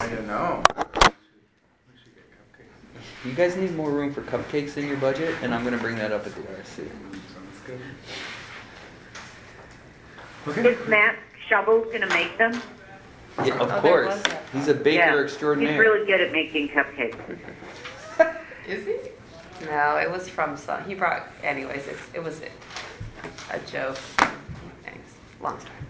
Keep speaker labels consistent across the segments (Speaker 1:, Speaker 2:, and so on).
Speaker 1: don't know. We should get cupcakes.
Speaker 2: You guys need more room for cupcakes in your budget, and I'm going to bring that up at the RSC.
Speaker 1: Sounds good. Okay.
Speaker 3: Is Matt Shovel going to make them?
Speaker 2: Yeah, of
Speaker 4: there
Speaker 2: course.
Speaker 4: was that.
Speaker 2: He's a baker extraordinaire.
Speaker 3: He's really good at making cupcakes.
Speaker 4: Is he? No, it was from some. He brought. Anyways, it was a joke. Thanks. Long story.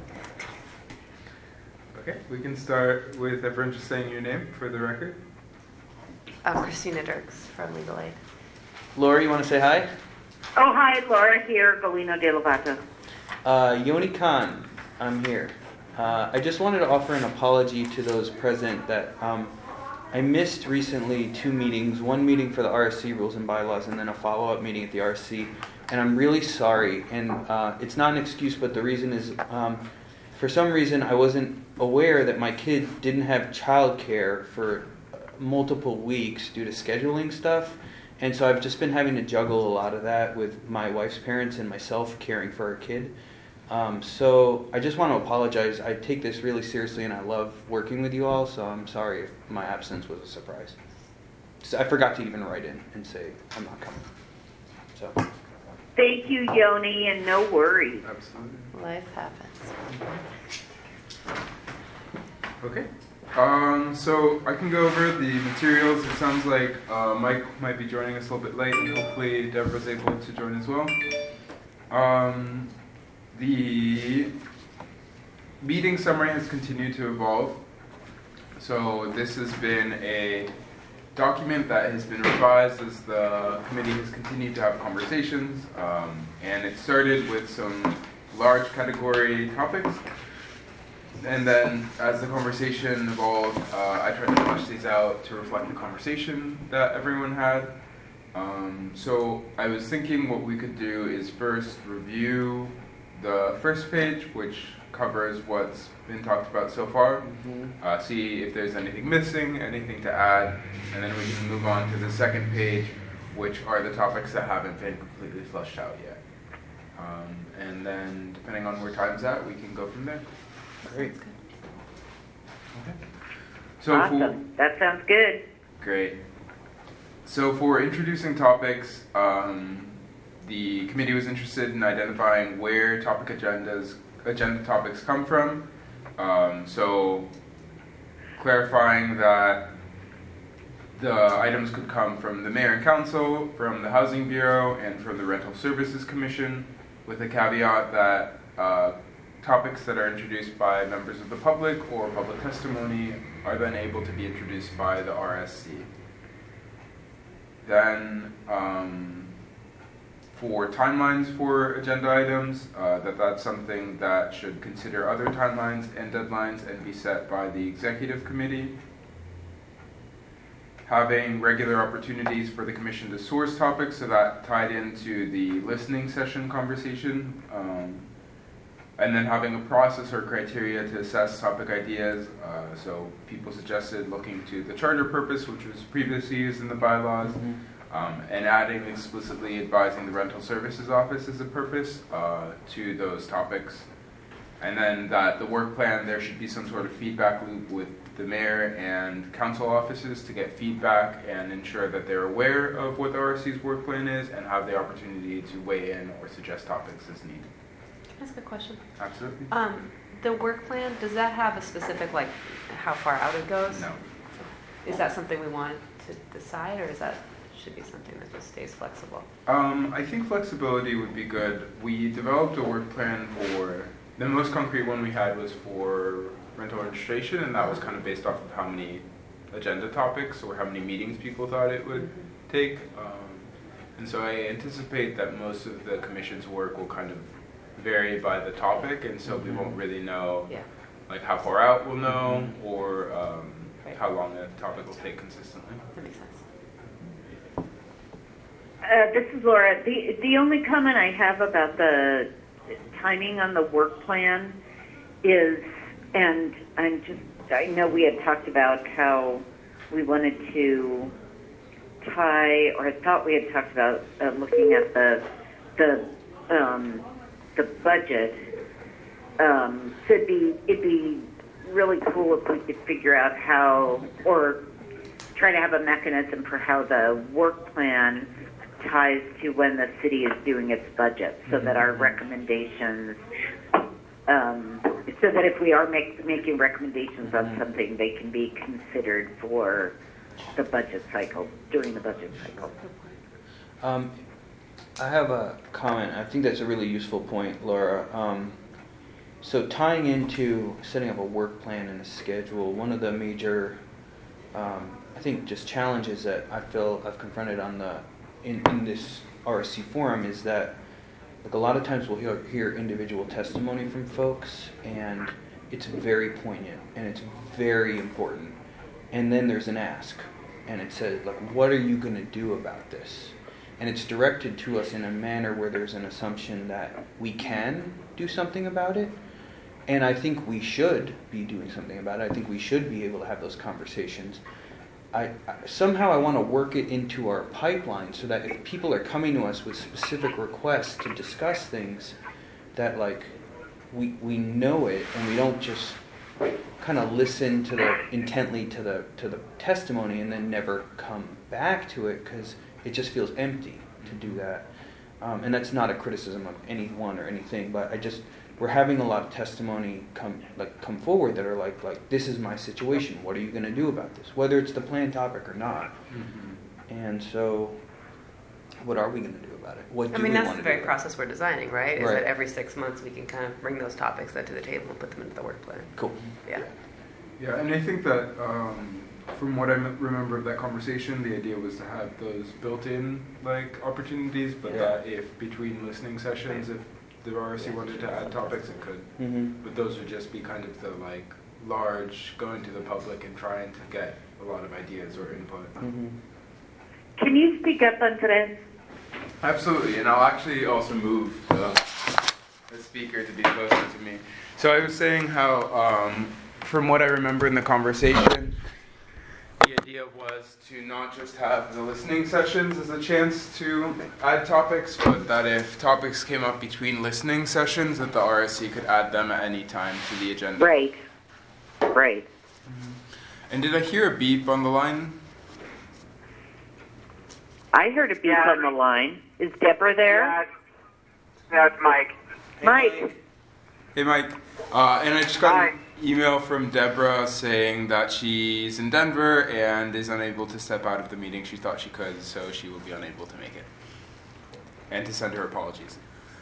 Speaker 1: Okay, we can start with everyone just saying your name for the record.
Speaker 4: Christina Dirks from Legal Aid.
Speaker 2: Laura, you want to say hi?
Speaker 3: Oh, hi, Laura here, Galino de Lovato.
Speaker 2: Yoni Khan, I'm here. I just wanted to offer an apology to those present that I missed recently 2 meetings, one meeting for the RSC rules and bylaws and then a follow-up meeting at the RSC, and I'm really sorry. And it's not an excuse, but the reason is for some reason I wasn't aware that my kid didn't have childcare for multiple weeks due to scheduling stuff, and so I've just been having to juggle a lot of that with my wife's parents and myself caring for our kid. So I just want to apologize. I take this really seriously and I love working with you all, so I'm sorry if my absence was a surprise. So I forgot to even write in and say I'm not coming. So
Speaker 3: Thank you, Yoni, and no worries.
Speaker 1: Absolutely.
Speaker 4: Life happens.
Speaker 1: Okay. So I can go over the materials. It sounds like Mike might be joining us a little bit late, and hopefully Deborah's able to join as well. The meeting summary has continued to evolve. So this has been a document that has been revised as the committee has continued to have conversations, and it started with some large category topics. And then, as the conversation evolved, I tried to flesh these out to reflect the conversation that everyone had. So I was thinking what we could do is first review the first page, which covers what's been talked about so far, see if there's anything missing, anything to add, and then we can move on to the second page, which are the topics that haven't been completely fleshed out yet. And then, depending on where time's at, we can go from there. Great. Okay. So
Speaker 3: Awesome. That sounds good.
Speaker 1: Great. So for introducing topics, the committee was interested in identifying where agenda topics come from. So clarifying that the items could come from the mayor and council, from the housing bureau, and from the rental services commission, with a caveat that topics that are introduced by members of the public or public testimony are then able to be introduced by the RSC. Then, for timelines for agenda items, that's something that should consider other timelines and deadlines and be set by the executive committee. Having regular opportunities for the commission to source topics, so that tied into the listening session conversation. And then having a process or criteria to assess topic ideas. So people suggested looking to the charter purpose, which was previously used in the bylaws, and adding explicitly advising the rental services office as a purpose to those topics. And then that the work plan, there should be some sort of feedback loop with the mayor and council offices to get feedback and ensure that they're aware of what the RSC's work plan is and have the opportunity to weigh in or suggest topics as needed.
Speaker 4: Can I ask a question?
Speaker 1: Absolutely.
Speaker 4: The work plan, does that have a specific, like, how far out it goes?
Speaker 1: No.
Speaker 4: Is that something we want to decide, or is that should be something that just stays flexible?
Speaker 1: I think flexibility would be good. We developed a work plan for, the most concrete one we had was for rental registration, and that was kind of based off of how many agenda topics or how many meetings people thought it would take. And so I anticipate that most of the commission's work will kind of vary by the topic, and so we won't really know like how far out we'll know or how long a topic will take consistently.
Speaker 4: That makes sense.
Speaker 3: This is Laura. The only comment I have about the timing on the work plan is, and I know we had talked about how we wanted to tie, or I thought we had talked about looking at the budget. So it'd be really cool if we could figure out how, or try to have a mechanism for how the work plan ties to when the city is doing its budget, so that our recommendations, so that if we are making recommendations on something, they can be considered for the budget cycle, during the budget cycle.
Speaker 2: I have a comment. I think that's a really useful point, Laura. So tying into setting up a work plan and a schedule, one of the major, I think, just challenges that I feel I've confronted on in this RSC forum is that, like, a lot of times we'll hear individual testimony from folks, and it's very poignant and it's very important. And then there's an ask, and it says, like, what are you going to do about this? And it's directed to us in a manner where there's an assumption that we can do something about it. And I think we should be doing something about it. I think we should be able to have those conversations. Somehow I want to work it into our pipeline so that if people are coming to us with specific requests to discuss things, that, like, we know it, and we don't just kind of listen intently to the testimony and then never come back to it, because it just feels empty to do that. And that's not a criticism of anyone or anything, but we're having a lot of testimony come forward that are like, this is my situation. What are you going to do about this? Whether it's the planned topic or not. Mm-hmm. And so, what are we going to do about it? What do we want to do?
Speaker 4: That's the very process we're designing, right? Is
Speaker 2: Right.
Speaker 4: that every 6 months we can kind of bring those topics to the table and put them into the work plan.
Speaker 2: Cool.
Speaker 4: Yeah.
Speaker 1: Yeah, and I think that from what I remember of that conversation, the idea was to have those built-in, like, opportunities, but that if between listening sessions, if the RSC wanted to add topics, it could.
Speaker 2: Mm-hmm.
Speaker 1: But those would just be kind of the, like, large going to the public and trying to get a lot of ideas or input.
Speaker 2: Mm-hmm.
Speaker 3: Can you speak up on today?
Speaker 1: Absolutely, and I'll actually also move the speaker to be closer to me. So I was saying how, from what I remember in the conversation, the idea was to not just have the listening sessions as a chance to add topics, but that if topics came up between listening sessions, that the RSC could add them at any time to the agenda.
Speaker 3: Right.
Speaker 1: Mm-hmm. And did I hear a beep on the line?
Speaker 3: I heard a beep on the line. Is Deborah there?
Speaker 5: That's Mike.
Speaker 3: Mike.
Speaker 1: Hey, Mike. And I just got an email from Deborah saying that she's in Denver and is unable to step out of the meeting. She thought she could, so she will be unable to make it. And to send her apologies.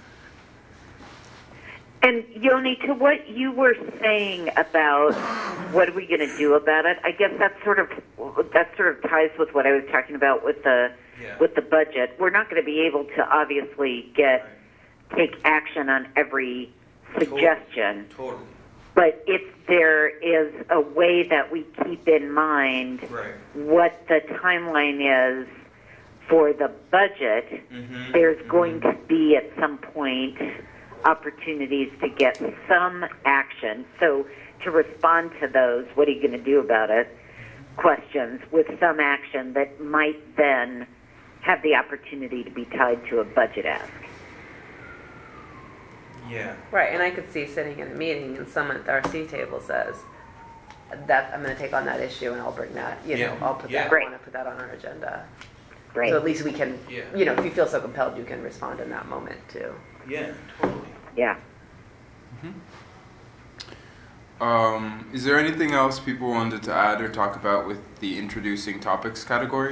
Speaker 3: And Yoni, to what you were saying about what are we going to do about it, I guess that sort of ties with what I was talking about with the budget. We're not going to be able to obviously take action on every suggestion.
Speaker 2: Totally.
Speaker 3: But if there is a way that we keep in mind what the timeline is for the budget, there's going to be at some point opportunities to get some action. So to respond to those, what are you going to do about it, questions with some action that might then have the opportunity to be tied to a budget ask.
Speaker 2: Yeah.
Speaker 4: Right, and I could see sitting in a meeting and someone at the RC table says, that I'm going to take on that issue and I'll bring that, I'll put that, I want to put that on our agenda.
Speaker 3: Right.
Speaker 4: So at least we can, if you feel so compelled, you can respond in that moment too.
Speaker 2: Yeah, totally.
Speaker 3: Yeah.
Speaker 1: Is there anything else people wanted to add or talk about with the introducing topics category?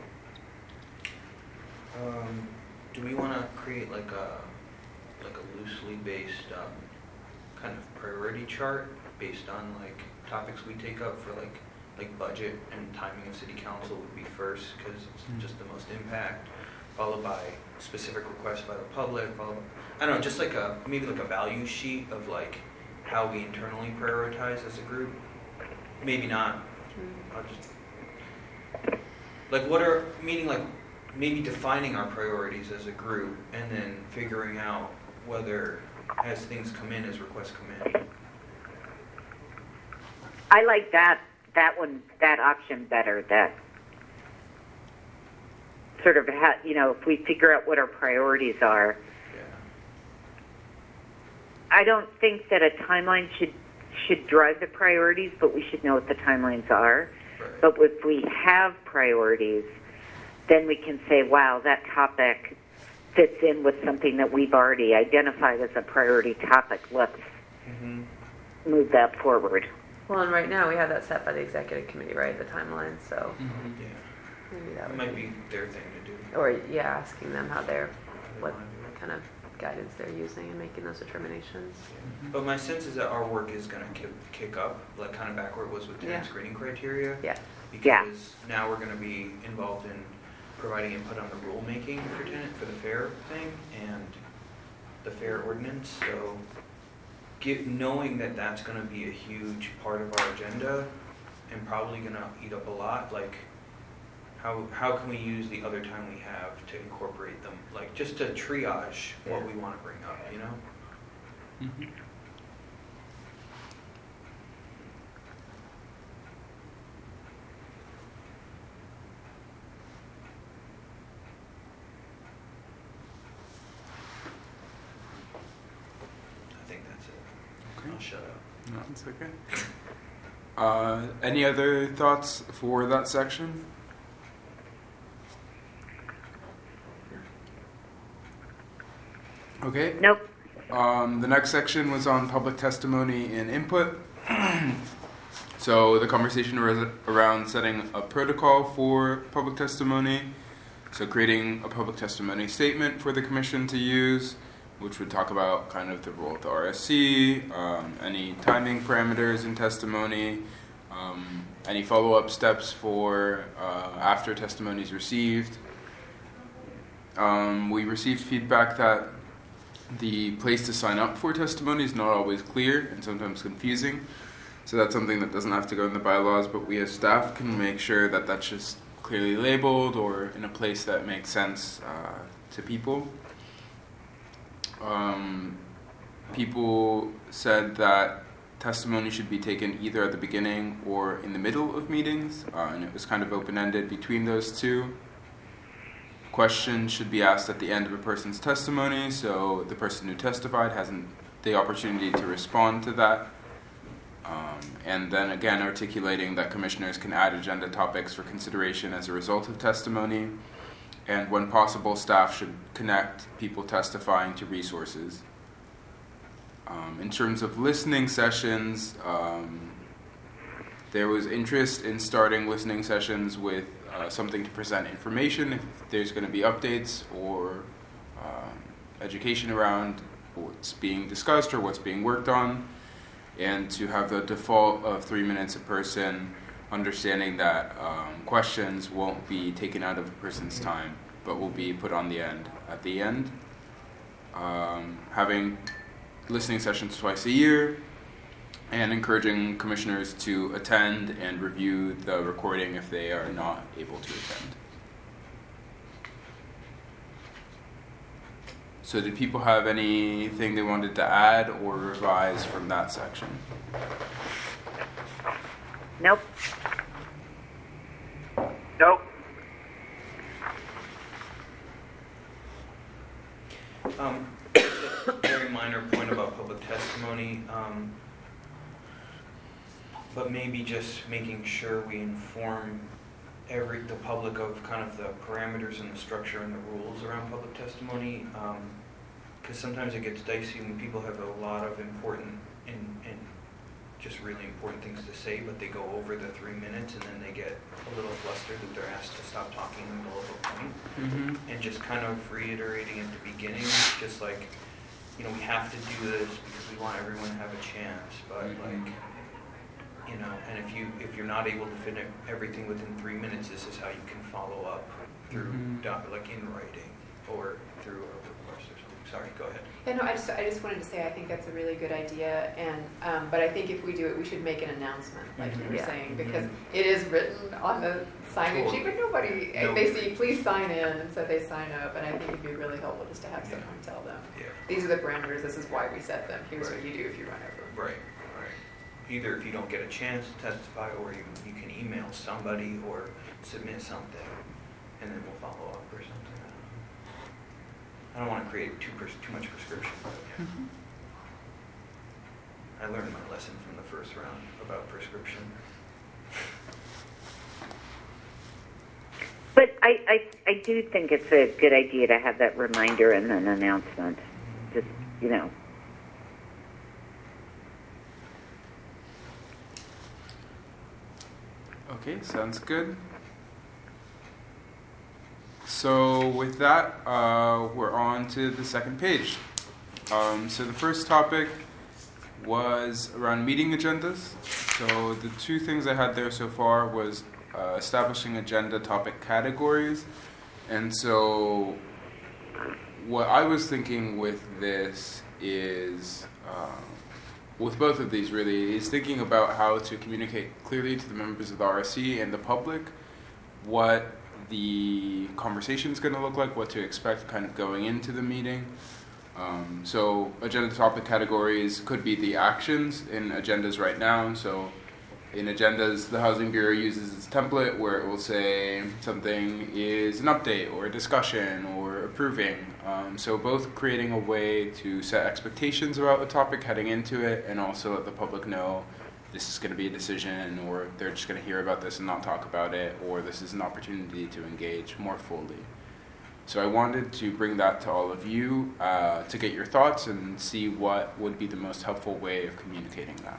Speaker 6: Do we want to create like a loosely based kind of priority chart based on like topics we take up for like budget and timing of city council would be first because it's just the most impact, followed by specific requests by the public, I don't know, just like maybe like a value sheet of like how we internally prioritize as a group. Maybe not. I'll just like maybe defining our priorities as a group and then figuring out whether as things come in, as requests come in.
Speaker 3: I like that option better. That sort of if we figure out what our priorities are.
Speaker 6: Yeah.
Speaker 3: I don't think that a timeline should drive the priorities, but we should know what the timelines are.
Speaker 6: Right.
Speaker 3: But if we have priorities, then we can say, wow, that topic fits in with something that we've already identified as a priority topic. Let's move that forward.
Speaker 4: Well, and right now we have that set by the executive committee, right? The timeline. So
Speaker 6: Yeah.
Speaker 4: maybe that
Speaker 6: It
Speaker 4: would
Speaker 6: might be their thing to do.
Speaker 4: or asking them how what kind of guidance they're using and making those determinations.
Speaker 6: But my sense is that our work is going to kick up, like kind of back where it was with
Speaker 4: Yeah.
Speaker 6: screening criteria.
Speaker 4: Yeah.
Speaker 6: Because now we're going to be involved in providing input on the rulemaking for the fair thing and the fair ordinance. So knowing that that's going to be a huge part of our agenda and probably going to eat up a lot, like how can we use the other time we have to incorporate them, like just to triage what we want to bring up, you know?
Speaker 1: Mhm.
Speaker 6: I think that's it.
Speaker 1: Okay.
Speaker 6: I'll shut up.
Speaker 1: No, it's okay. Any other thoughts for that section? Okay.
Speaker 3: Nope.
Speaker 1: The next section was on public testimony and input. So the conversation was around setting a protocol for public testimony. So creating a public testimony statement for the commission to use, which would talk about kind of the role of the RSC, any timing parameters in testimony, any follow-up steps for after testimony is received. We received feedback that the place to sign up for testimony is not always clear and sometimes confusing. So that's something that doesn't have to go in the bylaws, but we as staff can make sure that that's just clearly labeled or in a place that makes sense to people. People said that testimony should be taken either at the beginning or in the middle of meetings, and it was kind of open-ended between those two. Questions should be asked at the end of a person's testimony, so the person who testified has the opportunity to respond to that. And then again, articulating that commissioners can add agenda topics for consideration as a result of testimony, and when possible, staff should connect people testifying to resources. In terms of listening sessions, there was interest in starting listening sessions with something to present information, if there's going to be updates or education around what's being discussed or what's being worked on, and to have the default of 3 minutes a person, understanding that questions won't be taken out of a person's time, but will be put on the end at the end. Having listening sessions twice a year, and encouraging commissioners to attend and review the recording if they are not able to attend. So did people have anything they wanted to add or revise from that section?
Speaker 3: Nope.
Speaker 5: Nope.
Speaker 6: Just a very minor point about public testimony, but maybe just making sure we inform the public of kind of the parameters and the structure and the rules around public testimony, because sometimes it gets dicey when people have a lot of important and just really important things to say, but they go over the 3 minutes and then they get a little flustered that they're asked to stop talking in the middle of a point.
Speaker 1: Mm-hmm.
Speaker 6: And just kind of reiterating at the beginning, just like, we have to do this because we want everyone to have a chance, but
Speaker 1: Mm-hmm.
Speaker 6: and if you're not able to fit everything within 3 minutes, this is how you can follow up through, like in writing or through a request or something. Sorry, go ahead.
Speaker 7: Yeah, no, I just wanted to say I think that's a really good idea, and but I think if we do it, we should make an announcement, like you were
Speaker 3: Yeah.
Speaker 7: saying, because it is written on the sign-in sheet, but nobody, they see, please sign in, and so they sign up, and I think it'd be really helpful just to have someone tell them,
Speaker 6: Yeah.
Speaker 7: these are the parameters, this is why we set them, here's what you do if you run over.
Speaker 6: Right. Either if you don't get a chance to testify, or you can email somebody or submit something, and then we'll follow up or something. I don't want to create too much prescription. But I learned my lesson from the first round about prescription.
Speaker 3: But I do think it's a good idea to have that reminder and an announcement. Just, you know.
Speaker 1: Okay, sounds good. So with that, we're on to the second page. So the first topic was around meeting agendas. So the two things I had there so far was establishing agenda topic categories. And so what I was thinking with this is, with both of these really, is thinking about how to communicate clearly to the members of the RSC and the public what the conversation is going to look like, what to expect kind of going into the meeting. So agenda topic categories could be the actions in agendas right now. So in agendas, the Housing Bureau uses its template where it will say something is an update or a discussion or approving. So both creating a way to set expectations about the topic heading into it and also let the public know this is going to be a decision, or they're just going to hear about this and not talk about it, or this is an opportunity to engage more fully. So I wanted to bring that to all of you to get your thoughts and see what would be the most helpful way of communicating that.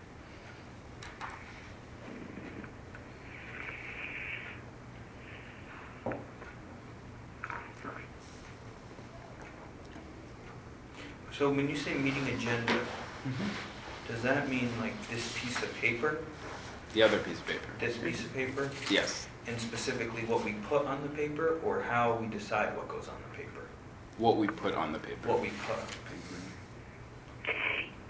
Speaker 6: So when you say meeting agenda, does that mean like this piece of paper?
Speaker 1: The other piece of paper.
Speaker 6: This piece of paper?
Speaker 1: Yes.
Speaker 6: And specifically what we put on the paper, or how we decide what goes on the paper?
Speaker 1: What we put on the paper.
Speaker 6: What we put on the paper.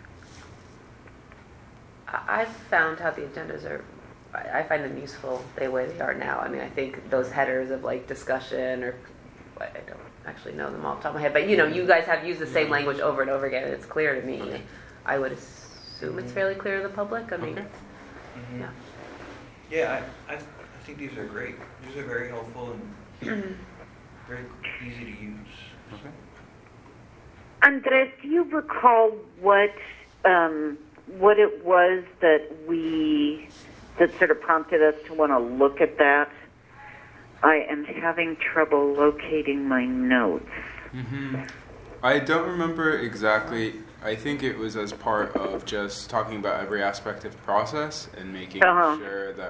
Speaker 4: I've found how the agendas are, I find them useful the way they are now. I mean, I think those headers of like discussion, or I don't actually know them off the top of my head, but you know, you guys have used the same language over and over again, and it's clear to me.
Speaker 1: Okay.
Speaker 4: I would assume it's fairly clear to the public. I mean,
Speaker 1: Okay.
Speaker 4: yeah.
Speaker 6: Yeah, I think these are great. These are very helpful and very easy to use.
Speaker 1: Okay.
Speaker 3: Andres, do you recall what it was that sort of prompted us to want to look at that? I am having trouble locating my notes.
Speaker 1: I don't remember exactly. I think it was as part of just talking about every aspect of the process and making sure that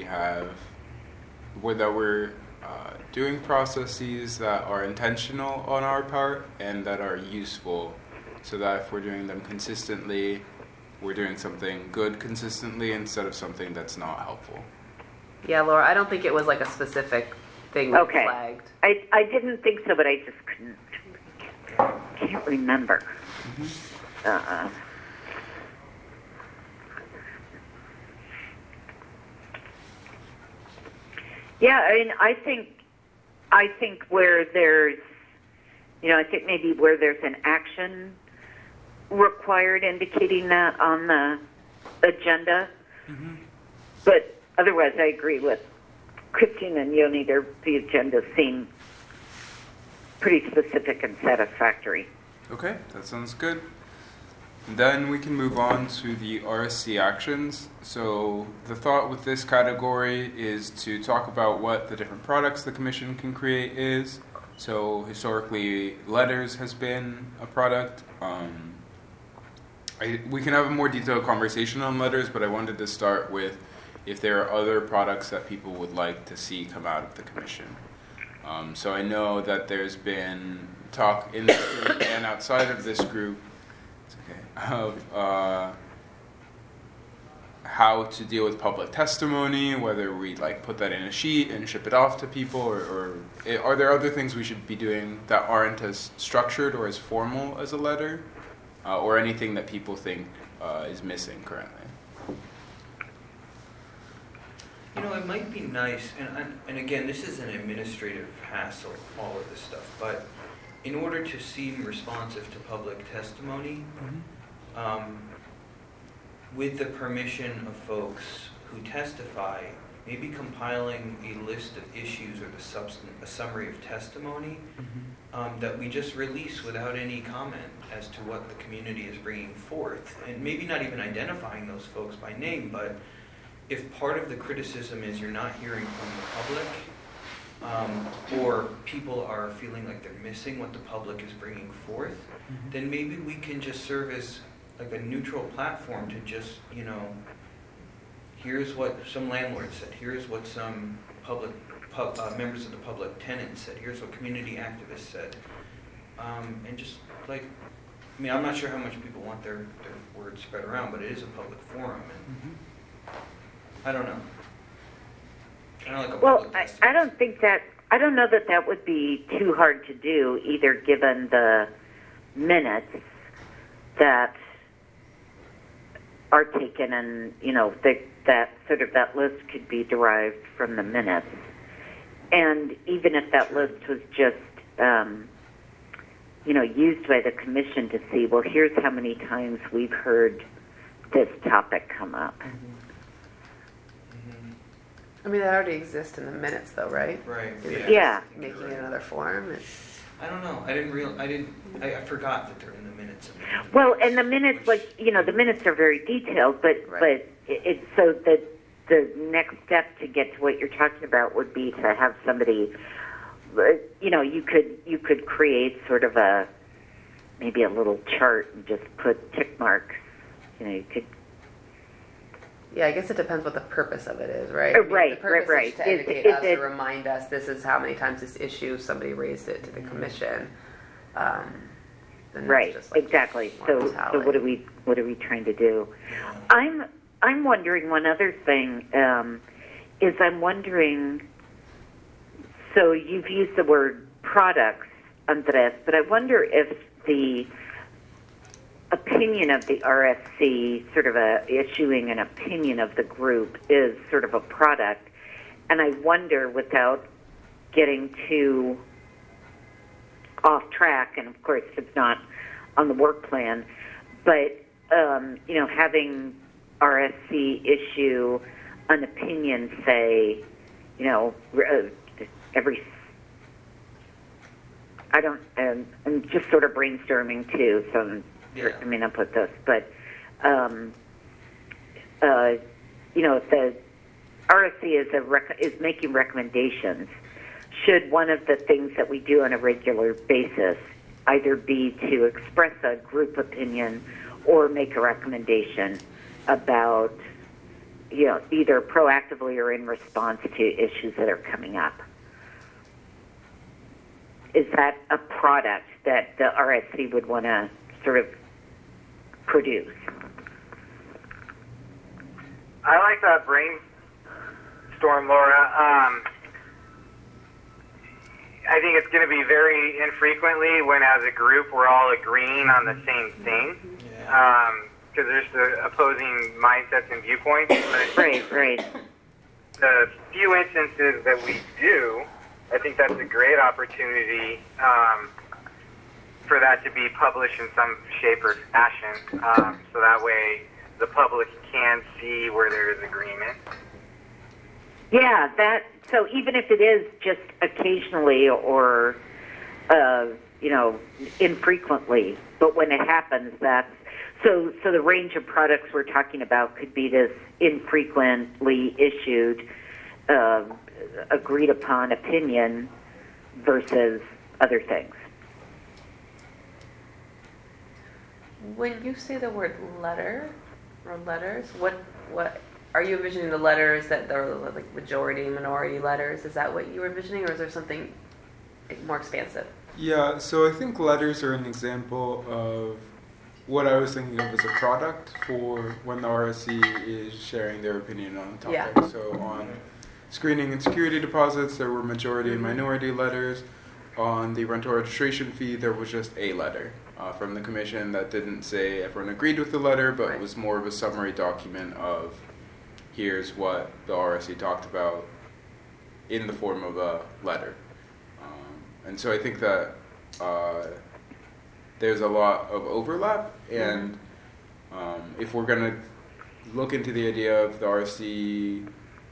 Speaker 1: we're doing processes that are intentional on our part and that are useful, so that if we're doing them consistently, we're doing something good consistently instead of something that's not helpful.
Speaker 4: Yeah, Laura, I don't think it was like a specific thing we flagged.
Speaker 3: I didn't think so, but I just can't remember. Yeah, I mean, I think where there's, I think maybe where there's an action required indicating that on the agenda. But otherwise, I agree with Christine and Yoni. The agendas seem pretty specific and satisfactory.
Speaker 1: Okay, that sounds good. Then we can move on to the RSC actions. So the thought with this category is to talk about what the different products the Commission can create is. So historically, letters has been a product. We can have a more detailed conversation on letters, but I wanted to start with if there are other products that people would like to see come out of the Commission. So I know that there's been talk in this group and outside of this group of how to deal with public testimony, whether we put that in a sheet and ship it off to people, or are there other things we should be doing that aren't as structured or as formal as a letter, or anything that people think is missing currently?
Speaker 6: It might be nice, and again, this is an administrative hassle, all of this stuff, but in order to seem responsive to public testimony, with the permission of folks who testify, maybe compiling a list of issues or a summary of testimony that we just release without any comment as to what the community is bringing forth, and maybe not even identifying those folks by name, but if part of the criticism is you're not hearing from the public, or people are feeling like they're missing what the public is bringing forth, then maybe we can just serve as like a neutral platform to just, here's what some landlords said, here's what some members of the public tenants said, here's what community activists said, and just like, I'm not sure how much people want their words spread around, but it is a public forum, and I don't know.
Speaker 3: Well, I don't think that, I don't know that that would be too hard to do, either given the minutes that are taken, and, that sort of that list could be derived from the minutes. And even if that list was just, used by the commission to see, well, here's how many times we've heard this topic come up.
Speaker 4: I mean, that already exists in the minutes, though, right?
Speaker 6: Right.
Speaker 3: Yeah.
Speaker 4: Making it another form.
Speaker 6: I don't know. I forgot that they're in the minutes.
Speaker 3: Well, and the minutes, the minutes are very detailed, but it's so that the next step to get to what you're talking about would be to have somebody, you could create sort of maybe a little chart and just put tick marks. You could.
Speaker 4: Yeah, I guess it depends what the purpose of it is, right?
Speaker 3: Right.
Speaker 4: The purpose is to educate us, to remind us this is how many times this issue, somebody raised it to the commission.
Speaker 3: Right, exactly. So what are we trying to do? I'm wondering one other thing, is I'm wondering, so you've used the word products, Andres, but I wonder if the opinion of the RSC, sort of issuing an opinion of the group, is sort of a product. And I wonder, without getting too off track, and of course it's not on the work plan, but having RSC issue an opinion, say, every. I'm just sort of brainstorming too, so I'll put this, but if the RSC is making recommendations, should one of the things that we do on a regular basis either be to express a group opinion or make a recommendation about, either proactively or in response to issues that are coming up? Is that a product that the RSC would want to sort of produce?
Speaker 5: I like that brainstorm, Laura. I think it's going to be very infrequently when, as a group, we're all agreeing on the same thing. Because there's the opposing mindsets and viewpoints.
Speaker 3: Right.
Speaker 5: The few instances that we do, I think that's a great opportunity for that to be published in some shape or fashion, so that way the public can see where there is agreement.
Speaker 3: Yeah, so even if it is just occasionally or, infrequently, but when it happens, so the range of products we're talking about could be this infrequently issued, agreed upon opinion versus other things.
Speaker 4: When you say the word letter or letters, what are you envisioning? The letters that they're like majority, minority letters? Is that what you were envisioning, or is there something more expansive?
Speaker 1: Yeah, so I think letters are an example of what I was thinking of as a product for when the RSC is sharing their opinion on a topic.
Speaker 4: Yeah.
Speaker 1: So on screening and security deposits, there were majority and minority letters. On the rental registration fee, there was just a letter from the commission that didn't say everyone agreed with the letter, but was more of a summary document of here's what the RSC talked about in the form of a letter. And so I think that there's a lot of overlap, and if we're going to look into the idea of the RSC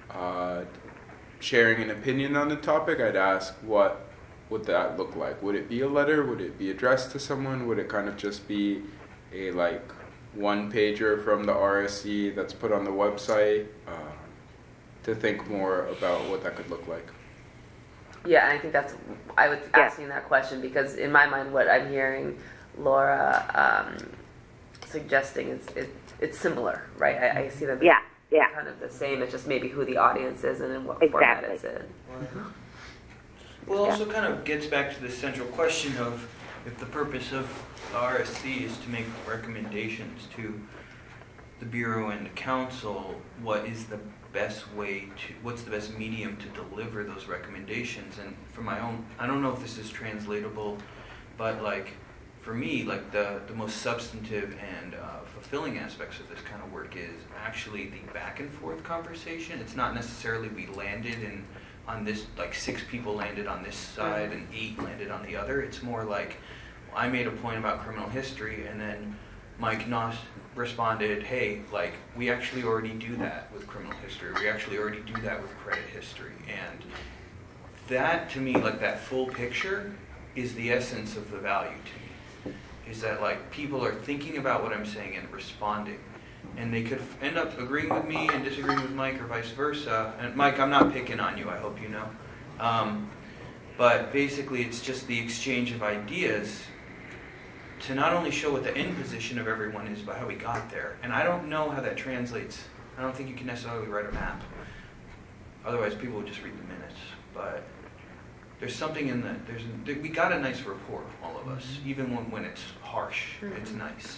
Speaker 1: sharing an opinion on the topic, I'd ask what would that look like? Would it be a letter? Would it be addressed to someone? Would it kind of just be a like one pager from the RSC that's put on the website? To think more about what that could look like.
Speaker 4: Yeah, and I think I was asking that question because in my mind, what I'm hearing Laura suggesting is it's similar, right? I see them kind of the same. It's just maybe who the audience is and in what format it's in.
Speaker 6: Well, it also kind of gets back to the central question of if the purpose of the RSC is to make recommendations to the Bureau and the Council, what's the best medium to deliver those recommendations? And for my own, I don't know if this is translatable, but like for me, like the most substantive and fulfilling aspects of this kind of work is actually the back and forth conversation. It's not necessarily we landed on this, like 6 people landed on this side and 8 landed on the other. It's more like I made a point about criminal history and then Mike Noss responded, hey, like, we actually already do that with criminal history. We actually already do that with credit history. And that, to me, like, that full picture is the essence of the value to me. Is that, like, people are thinking about what I'm saying and responding. And they could end up agreeing with me and disagreeing with Mike or vice versa. And, Mike, I'm not picking on you, I hope you know. But basically, it's just the exchange of ideas to not only show what the end position of everyone is, but how we got there. And I don't know how that translates. I don't think you can necessarily write a map. Otherwise, people would just read the minutes. But there's something in we got a nice rapport, all of us. Even when it's harsh, it's nice.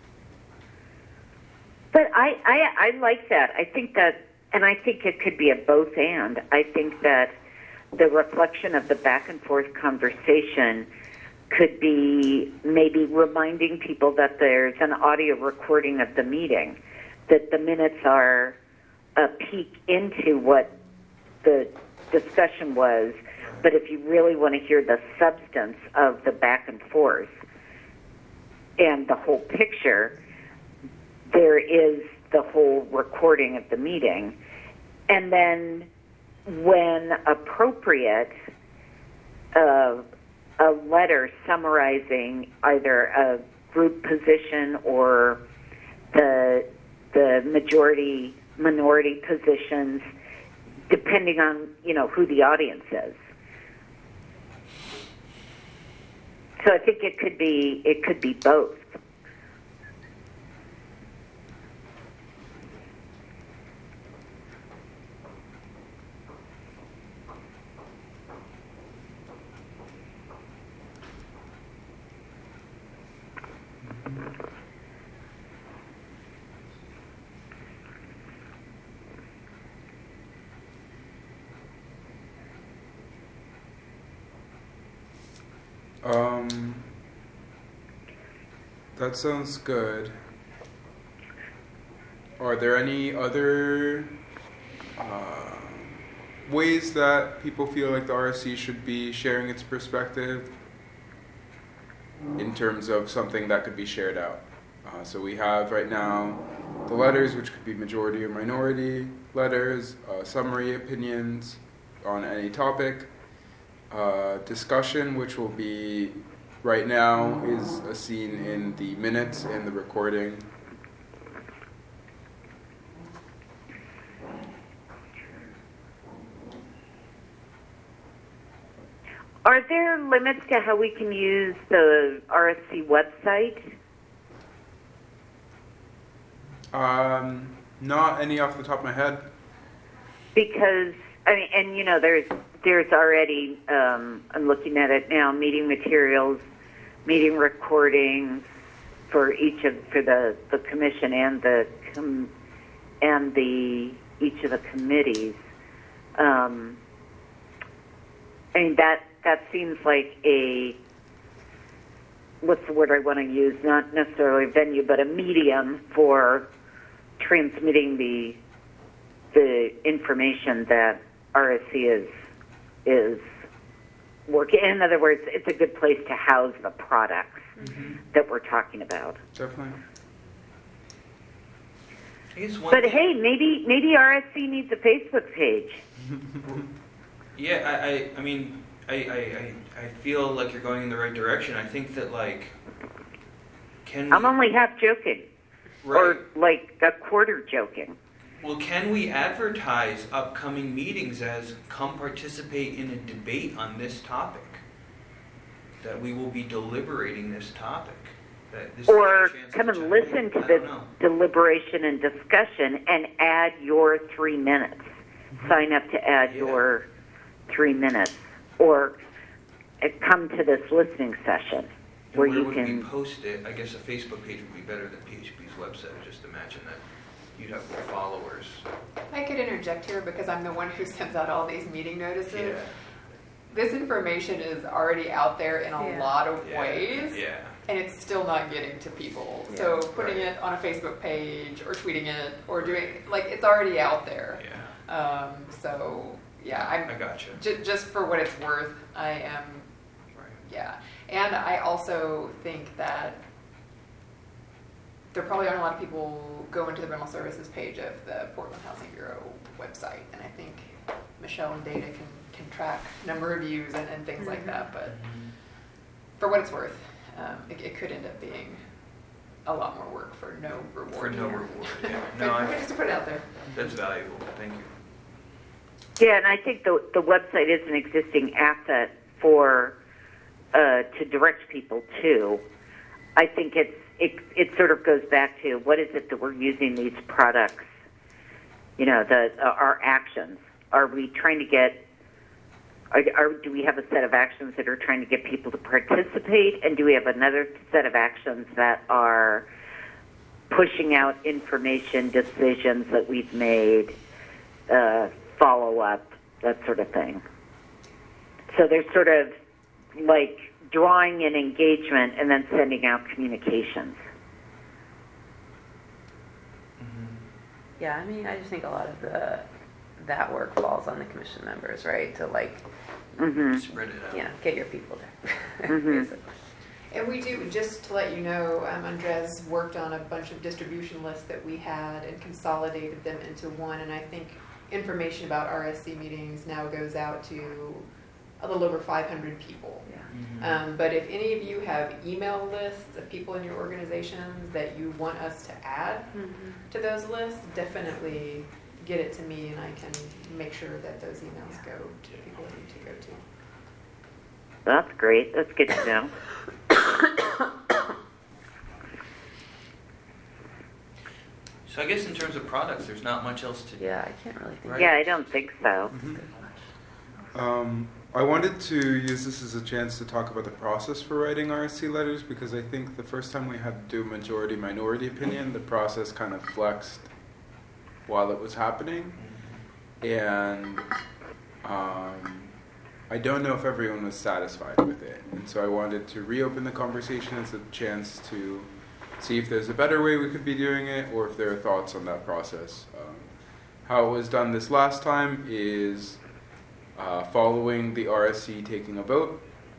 Speaker 3: But I like that. I think that, and I think it could be a both and. I think that the reflection of the back and forth conversation could be maybe reminding people that there's an audio recording of the meeting, that the minutes are a peek into what the discussion was, but if you really want to hear the substance of the back and forth and the whole picture, there is the whole recording of the meeting. And then when appropriate, a letter summarizing either a group position or the majority minority positions, depending on who the audience is. So I think it could be both.
Speaker 1: That sounds good. Are there any other ways that people feel like the RSC should be sharing its perspective in terms of something that could be shared out? So we have right now the letters, which could be majority or minority letters, summary opinions on any topic, discussion, which will be right now is a scene in the minutes and the recording.
Speaker 3: Are there limits to how we can use the RSC website?
Speaker 1: Not any off the top of my head.
Speaker 3: Because there's already I'm looking at it now, meeting materials, meeting recordings for the commission and each of the committees. That seems like what's the word I want to use? Not necessarily a venue, but a medium for transmitting the information that RSC is working. In other words, it's a good place to house the products that we're talking about.
Speaker 1: Definitely.
Speaker 6: I guess one
Speaker 3: But
Speaker 6: thing-
Speaker 3: hey, maybe RSC needs a Facebook page.
Speaker 6: Yeah, I mean, I feel like you're going in the right direction. I think that, like, can we...
Speaker 3: I'm only half joking,
Speaker 6: Right.
Speaker 3: or like a quarter joking.
Speaker 6: Well, can we advertise upcoming meetings as come participate in a debate on this topic? That we will be deliberating this topic. That this is
Speaker 3: Or
Speaker 6: a chance
Speaker 3: come
Speaker 6: to
Speaker 3: and
Speaker 6: chime
Speaker 3: listen
Speaker 6: in.
Speaker 3: to
Speaker 6: I
Speaker 3: this
Speaker 6: don't know.
Speaker 3: deliberation and discussion and add your 3 minutes. Sign up to add
Speaker 6: Yeah.
Speaker 3: your 3 minutes. Or come to this listening session
Speaker 6: And
Speaker 3: where
Speaker 6: where
Speaker 3: you
Speaker 6: would
Speaker 3: can...
Speaker 6: we post it? I guess a Facebook page would be better than PHP's website. Just imagine that you'd have more followers.
Speaker 7: I could interject here because I'm the one who sends out all these meeting notices.
Speaker 6: Yeah.
Speaker 7: This information is already out there in a
Speaker 4: Yeah.
Speaker 7: lot of
Speaker 6: Yeah.
Speaker 7: ways.
Speaker 6: Yeah.
Speaker 7: And it's still not getting to people.
Speaker 4: Yeah.
Speaker 7: So putting
Speaker 6: Right.
Speaker 7: it on a Facebook page or tweeting it or doing, like, it's already out there.
Speaker 6: Yeah.
Speaker 7: So, yeah,
Speaker 6: I gotcha.
Speaker 7: just for what it's worth, I am,
Speaker 6: Right.
Speaker 7: yeah. And I also think that there probably aren't a lot of people going to the rental services page of the Portland Housing Bureau website. And I think Michelle and Dana can track number of views and things like that. But for what it's worth, it could end up being a lot more work for no reward.
Speaker 6: For no reward. Yeah.
Speaker 7: But
Speaker 6: No,
Speaker 7: just to put it out there.
Speaker 6: that's valuable. Thank you.
Speaker 3: Yeah, and I think the website is an existing asset for to direct people to. I think it sort of goes back to what is it that we're using these products, our actions. Are we trying to get, do we have a set of actions that are trying to get people to participate, and do we have another set of actions that are pushing out information, decisions that we've made, follow up, that sort of thing. So there's sort of like drawing in engagement and then sending out communications.
Speaker 4: Yeah, I mean, I just think a lot of that work falls on the commission members, right? To like,
Speaker 3: Mm-hmm.
Speaker 6: Spread it out.
Speaker 4: get your people there.
Speaker 3: Mhm.
Speaker 4: Basically.
Speaker 7: And we do, just to let you know, Andres worked on a bunch of distribution lists that we had and consolidated them into one. And I think information about RSC meetings now goes out to a little over 500 people.
Speaker 4: Yeah.
Speaker 7: But if any of you have email lists of people in your organizations that you want us to add to those lists, definitely get it to me and I can make sure that those emails go to people that need to go to.
Speaker 3: That's great. That's good to know.
Speaker 6: So I guess in terms of products, there's not much else to do.
Speaker 4: Yeah, I can't really think.
Speaker 6: Right.
Speaker 3: Yeah, I don't think so.
Speaker 1: I wanted to use this as a chance to talk about the process for writing RSC letters, because I think the first time we had to do majority-minority opinion, the process kind of flexed while it was happening. And I don't know if everyone was satisfied with it. And so I wanted to reopen the conversation as a chance to see if there's a better way we could be doing it, or if there are thoughts on that process. How it was done this last time is following the RSC taking a vote.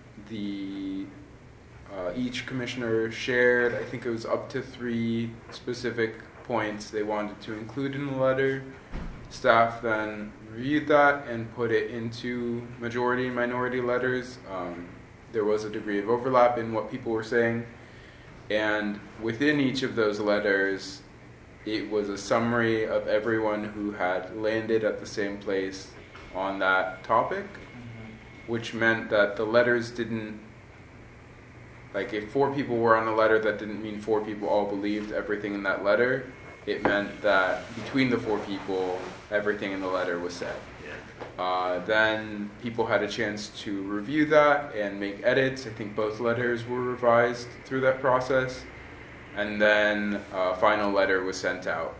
Speaker 1: Each commissioner shared, I think it was up to 3 specific points they wanted to include in the letter. Staff then reviewed that and put it into majority and minority letters. There was a degree of overlap in what people were saying. And within each of those letters, it was a summary of everyone who had landed at the same place on that topic, which meant that the letters didn't, like if 4 people were on a letter, that didn't mean 4 people all believed everything in that letter. It meant that between the 4 people, everything in the letter was said. Then people had a chance to review that and make edits. I think both letters were revised through that process. And then a final letter was sent out.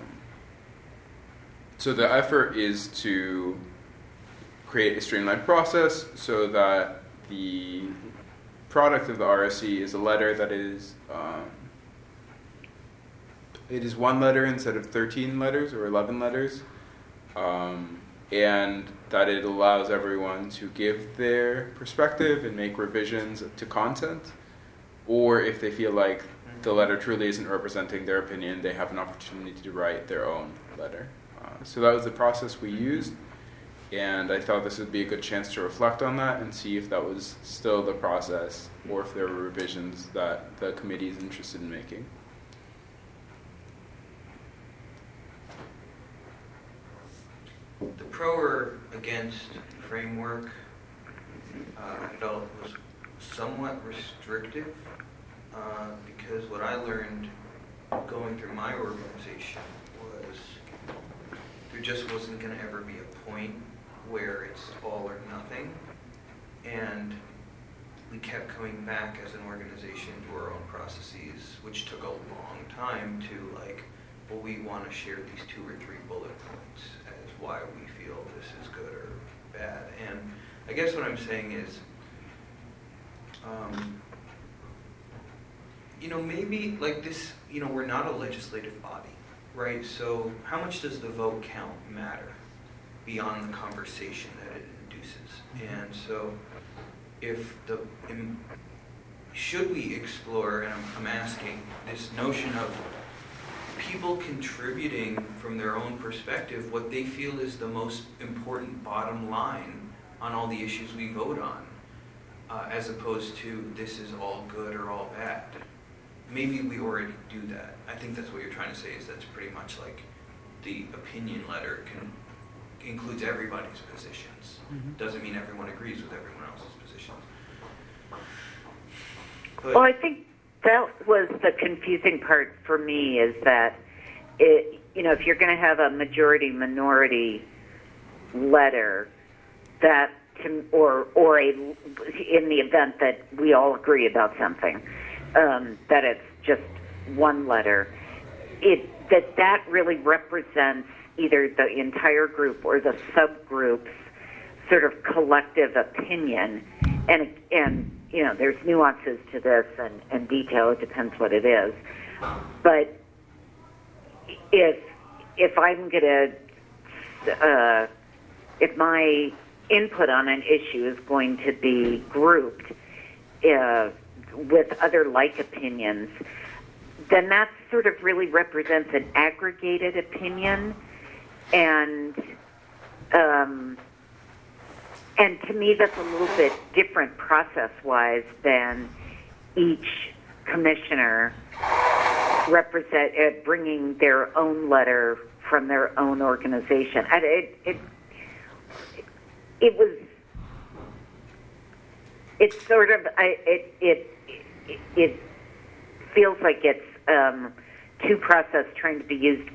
Speaker 1: So the effort is to create a streamlined process so that the product of the RSC is a letter that is it is 1 letter instead of 13 letters or 11 letters, and that it allows everyone to give their perspective and make revisions to content, or if they feel like the letter truly isn't representing their opinion, they have an opportunity to write their own letter. So that was the process we used, and I thought this would be a good chance to reflect on that and see if that was still the process or if there were revisions that the committee is interested in making.
Speaker 6: The pro or against framework I felt was somewhat restrictive because what I learned going through my organization was there just wasn't going to ever be a point where it's all or nothing, and we kept coming back as an organization to our own processes, which took a long time to like, well, we want to share these 2 or 3 bullet points as why we feel this is good or bad. And I guess what I'm saying is, maybe like this, we're not a legislative body, right? So how much does the vote count matter beyond the conversation that it induces? And so should we explore, and I'm asking, this notion of people contributing from their own perspective what they feel is the most important bottom line on all the issues we vote on, as opposed to this is all good or all bad. Maybe we already do that. I think that's what you're trying to say, is that's pretty much like the opinion letter includes everybody's positions. Doesn't mean everyone agrees with everyone else's positions. But,
Speaker 3: well, I think that was the confusing part for me, is that if you're going to have a majority-minority letter, that or in the event that we all agree about something, that it's just one letter, that really represents either the entire group or the subgroup's sort of collective opinion, and there's nuances to this and detail. It depends what it is. But if I'm going to, if my input on an issue is going to be grouped with other like opinions, then that sort of really represents an aggregated opinion, and to me that's a little bit different process-wise than each commissioner bringing their own letter from their own organization. It feels like it's two processes trying to be used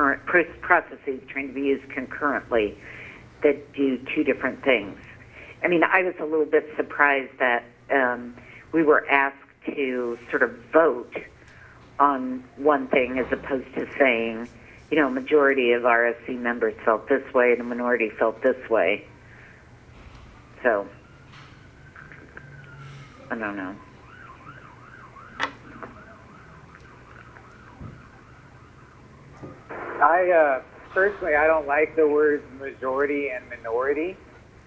Speaker 3: concurrently that do two different things. I mean, I was a little bit surprised that we were asked to sort of vote on one thing as opposed to saying, majority of RSC members felt this way and the minority felt this way. So, I don't know.
Speaker 8: Personally, I don't like the words majority and minority,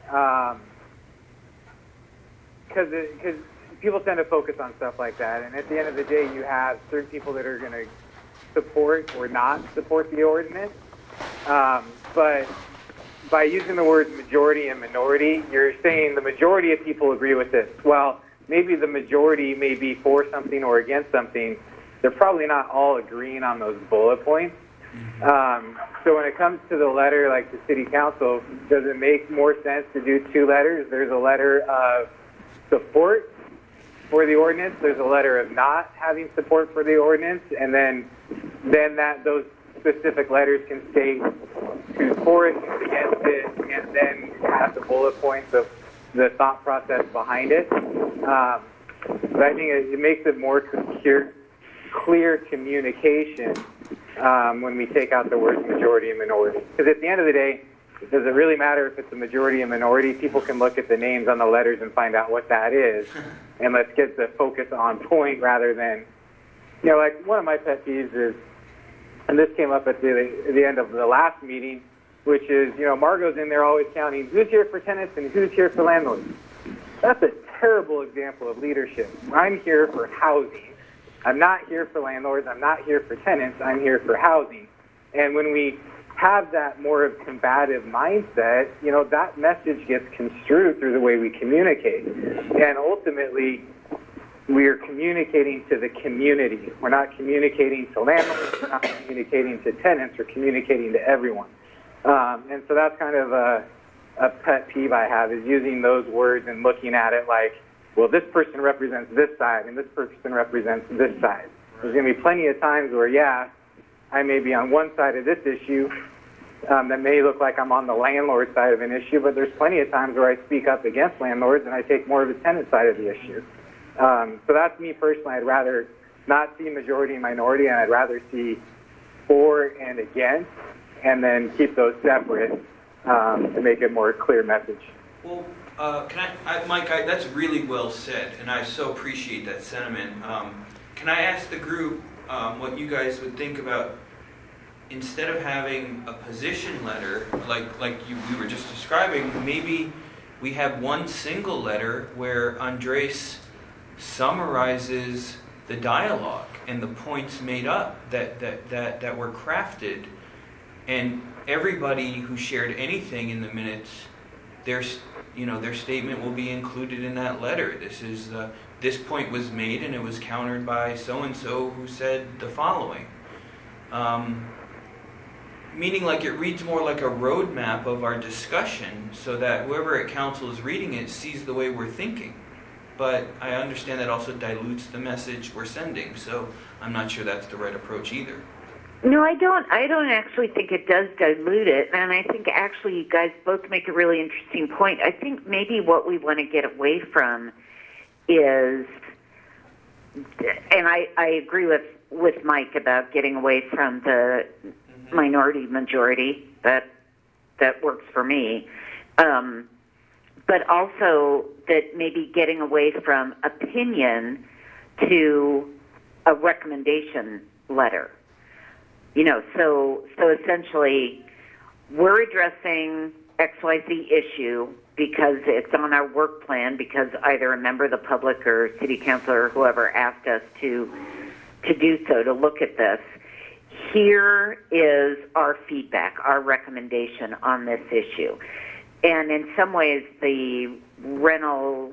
Speaker 8: because people tend to focus on stuff like that, and at the end of the day, you have certain people that are going to support or not support the ordinance, but by using the words majority and minority, you're saying the majority of people agree with this. Well, maybe the majority may be for something or against something. They're probably not all agreeing on those bullet points. So when it comes to the letter, like the city council, does it make more sense to do two letters? There's a letter of support for the ordinance. There's a letter of not having support for the ordinance, and then those specific letters can state who's for it, who's against it, and then have the bullet points of the thought process behind it. But I think it makes it more clear communication when we take out the words majority and minority. Because at the end of the day, does it really matter if it's a majority and minority? People can look at the names on the letters and find out what that is. And let's get the focus on point rather than, like one of my pet peeves is, and this came up at the end of the last meeting, which is, Margot's in there always counting who's here for tenants and who's here for landlords. That's a terrible example of leadership. I'm here for housing, I'm not here for landlords, I'm not here for tenants, I'm here for housing. And when we have that more of combative mindset, you know, that message gets construed through the way we communicate. And ultimately, we're communicating to the community. We're not communicating to landlords, we're not communicating to tenants, we're communicating to everyone. And so that's kind of a pet peeve I have, is using those words and looking at it like, well, this person represents this side and this person represents this side. There's going to be plenty of times where, yeah, I may be on one side of this issue that may look like I'm on the landlord side of an issue, but there's plenty of times where I speak up against landlords and I take more of the tenant side of the issue. So that's me personally. I'd rather not see majority and minority, and I'd rather see for and against, and then keep those separate to make a more clear message.
Speaker 6: Well, Mike, that's really well said, and I so appreciate that sentiment. Can I ask the group what you guys would think about, instead of having a position letter like we were just describing, maybe we have one single letter where Andres summarizes the dialogue and the points made up that were crafted, and everybody who shared anything in the minutes, their statement will be included in that letter. This point was made and it was countered by so and so who said the following. Meaning, like, it reads more like a roadmap of our discussion, so that whoever at council is reading it sees the way we're thinking. But I understand that also dilutes the message we're sending, so I'm not sure that's the right approach either.
Speaker 3: No, I don't actually think it does dilute it, and I think actually you guys both make a really interesting point. I think maybe what we want to get away from is, and I agree with Mike about getting away from the minority majority. That works for me. But also that maybe getting away from opinion to a recommendation letter. You know, so essentially, we're addressing XYZ issue because it's on our work plan, because either a member of the public or city council or whoever asked us to do so, to look at this. Here is our feedback, our recommendation on this issue. And in some ways, the rental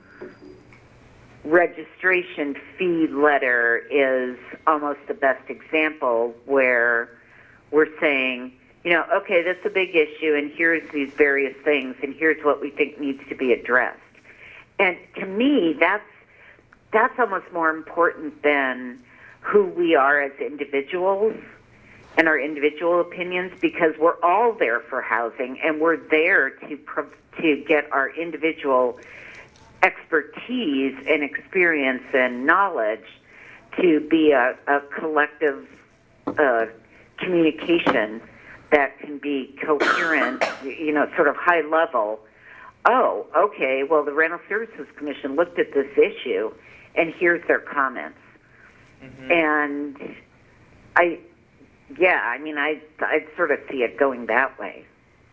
Speaker 3: registration fee letter is almost the best example, where we're saying, you know, okay, that's a big issue, and here's these various things, and here's what we think needs to be addressed. And to me, that's almost more important than who we are as individuals and our individual opinions, because we're all there for housing, and we're there to get our individual expertise and experience and knowledge to be a collective communication that can be coherent, you know, sort of high level. Oh, okay, well, the Rental Services Commission looked at this issue, and here's their comments. Mm-hmm. And I sort of see it going that way.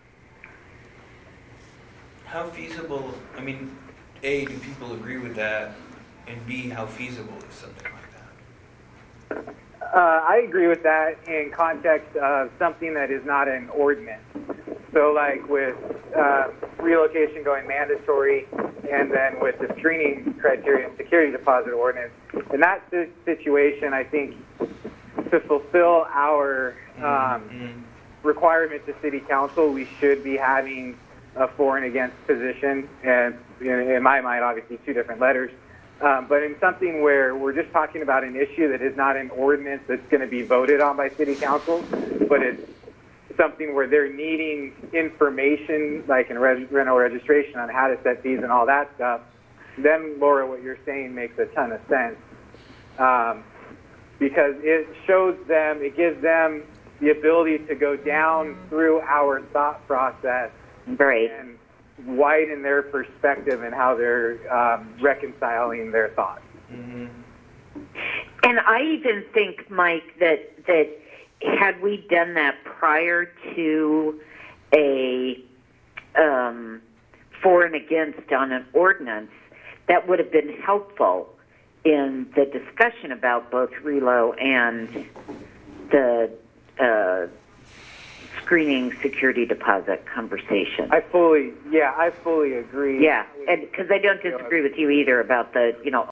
Speaker 6: How feasible, I mean, A, do people agree with that? And B, how feasible is something like that?
Speaker 8: I agree with that in context of something that is not an ordinance. So like with relocation going mandatory, and then with the screening criteria and security deposit ordinance, in that situation, I think to fulfill our requirement to city council, we should be having a for and against position, and in my mind, obviously, two different letters. But in something where we're just talking about an issue that is not an ordinance that's going to be voted on by city council, but it's something where they're needing information, like in rental registration, on how to set fees and all that stuff, then, Laura, what you're saying makes a ton of sense. Because it shows them, it gives them the ability to go down through our thought process,
Speaker 3: right,
Speaker 8: and widen their perspective and how they're reconciling their thoughts.
Speaker 6: Mm-hmm.
Speaker 3: And I even think, Mike, that had we done that prior to a for and against on an ordinance, that would have been helpful in the discussion about both Relo and the screening security deposit conversation.
Speaker 8: I fully agree.
Speaker 3: Yeah, and because I don't disagree with you either about the,